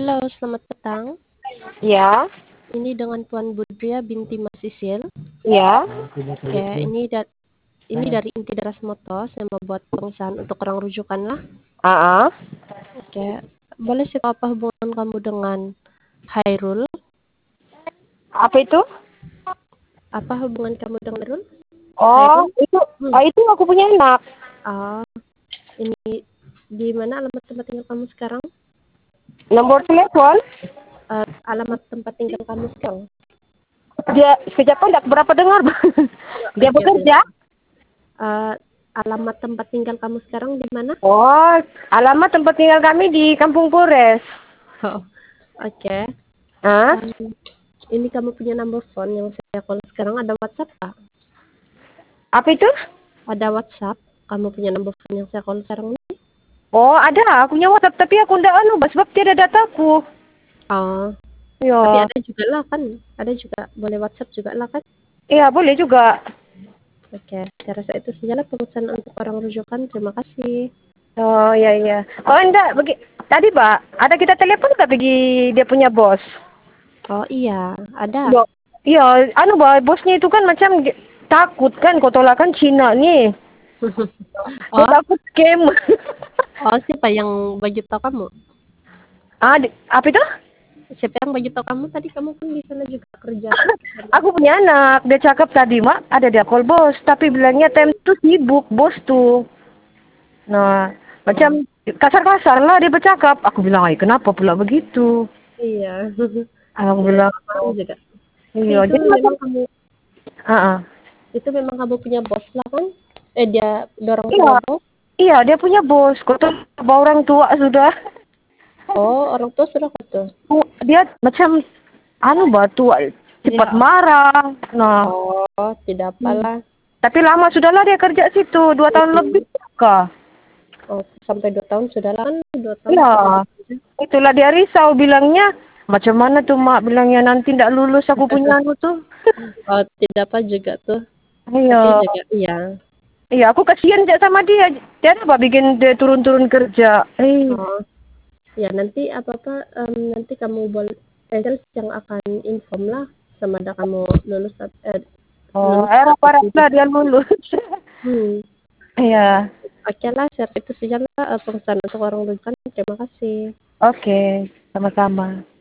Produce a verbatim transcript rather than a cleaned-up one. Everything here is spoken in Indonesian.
Halo, selamat petang. Ya, Ini dengan Tuan Budria binti Mas Sisil. ya. Oke, ini da- ini dari Inti Daras Moto. Saya mau buat pengusahaan untuk orang rujukan lah. Ah, ah. Oke, boleh sih tahu apa hubungan kamu dengan Hairul? Apa itu? Apa hubungan kamu dengan Hairul? Oh, Hairul? itu, Hmm. oh, itu aku punya anak. Oh, ini di mana alamat tempat tinggal kamu sekarang? Nomor telepon, Eh, alamat tempat tinggal kamu sekarang? dia sekejap kan tidak berapa dengar. Dia Oke, oke. bekerja. Eh, alamat tempat tinggal kamu sekarang di mana? Oh, alamat tempat tinggal kami di Kampung Pures. Oh, oke. Ah, Um, ini kamu punya nomor phone yang saya call sekarang, ada WhatsApp Kak? apa itu? Ada WhatsApp? Kamu punya nomor phone yang saya call sekarang ini? Oh, ada. Aku punya WhatsApp, tapi aku tidak anu, sebab tidak ada dataku. Oh, tapi Ya, ada juga lah kan? Ada juga, boleh WhatsApp juga lah kan? iya boleh juga. Oke, saya rasa itu sajalah perusahaan untuk orang rujukan. Terima kasih. Oh, iya, iya. Oh, enggak. Bagi, tadi, Pak, ada kita telepon nggak bagi dia punya bos? Oh iya, ada. Ya, iya, anu bah, bosnya itu kan macam di- takut kan, kau tolak kan Cina nih. Dia Oh, takut scam. oh siapa yang bagi tahu kamu? Ah, di- apa itu? Siapa yang bagi tahu kamu tadi? Kamu kan di sana juga kerja. Aku punya anak, dia cakap tadi, Mak, ada dia call bos, tapi bilangnya time itu sibuk, bos tuh. Nah, Oh, macam kasar-kasar lah dia bercakap. Aku bilang, ay, kenapa pula begitu? iya. Aku Ya, bilang, paham oh, juga. Tapi iya, itu jadi macam, memang kamu, ah, ah. itu memang kamu punya bos lah kan? Eh dia dorong Iya, punya bos. iya, dia punya bos, kau tahu orang tua sudah. Oh, orang tua sudah tuh. Dia macam anu batu cepat marah. Nah, Oh, tidak hmm. apalah. Tapi lama sudahlah dia kerja situ, dua tahun lebih Mm-mm. kah? Oh, sampai dua tahun sudah lah kan? Dua tahun Ya, sudah bekerja. itulah dia risau bilangnya. Macam mana tuh mak bilangnya nanti tidak lulus aku punya anu tuh. Oh, tidak apa juga tuh. Tapi Iya, juga iya. iya aku kasihan aja sama dia. Dia apa bikin dia turun-turun kerja. Eh, Oh, ya nanti apa-apa em, nanti kamu boleh eh, sales yang akan inform lah sama ada kamu lulus at- eh, oh, lulus era atau parah tidak. lah dia lulus. Hmm. Iya, Oke lah, share itu saja lah eh, perusahaan untuk orang rujukan. Terima kasih. oke, sama-sama.